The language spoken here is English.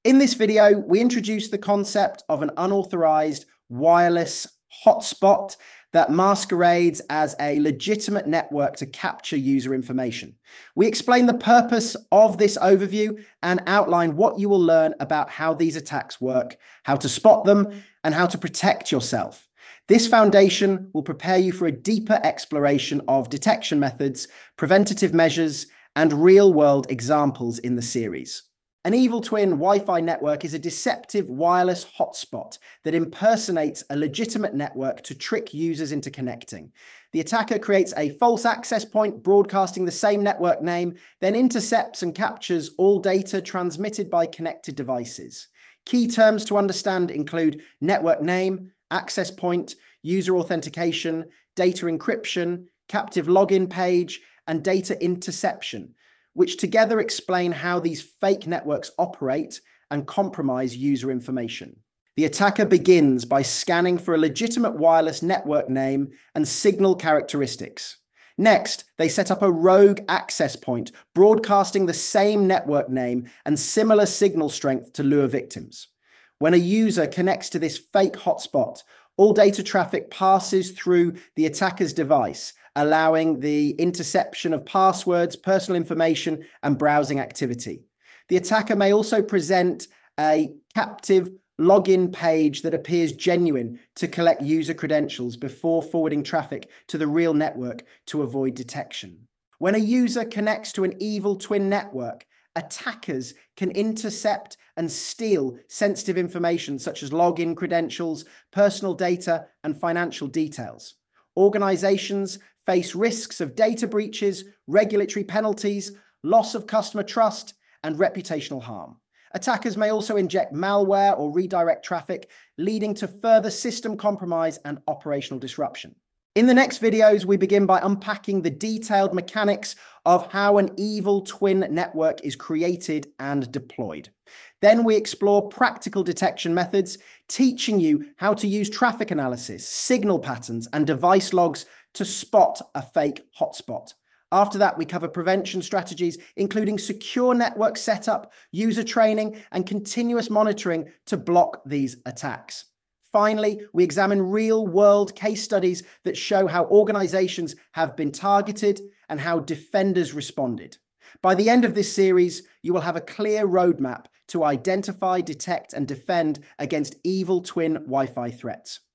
In this video, we introduce the concept of an unauthorized wireless hotspot that masquerades as a legitimate network to capture user information. We explain the purpose of this overview and outline what you will learn about how these attacks work, how to spot them, and how to protect yourself. This foundation will prepare you for a deeper exploration of detection methods, preventative measures, and real-world examples in the series. An evil twin Wi-Fi network is a deceptive wireless hotspot that impersonates a legitimate network to trick users into connecting. The attacker creates a false access point broadcasting the same network name, then intercepts and captures all data transmitted by connected devices. Key terms to understand include network name, access point, user authentication, data encryption, captive login page, and data interception, which together explain how these fake networks operate and compromise user information. The attacker begins by scanning for a legitimate wireless network name and signal characteristics. Next, they set up a rogue access point, broadcasting the same network name and similar signal strength to lure victims. When a user connects to this fake hotspot, all data traffic passes through the attacker's device, allowing the interception of passwords, personal information, and browsing activity. The attacker may also present a captive login page that appears genuine to collect user credentials before forwarding traffic to the real network to avoid detection. When a user connects to an evil twin network, attackers can intercept and steal sensitive information such as login credentials, personal data, and financial details. Organizations face risks of data breaches, regulatory penalties, loss of customer trust, and reputational harm. Attackers may also inject malware or redirect traffic, leading to further system compromise and operational disruption. In the next videos, we begin by unpacking the detailed mechanics of how an evil twin network is created and deployed. Then we explore practical detection methods, teaching you how to use traffic analysis, signal patterns, and device logs to spot a fake hotspot. After that, we cover prevention strategies, including secure network setup, user training, and continuous monitoring to block these attacks. Finally, we examine real-world case studies that show how organizations have been targeted and how defenders responded. By the end of this series, you will have a clear roadmap to identify, detect, and defend against evil twin Wi-Fi threats.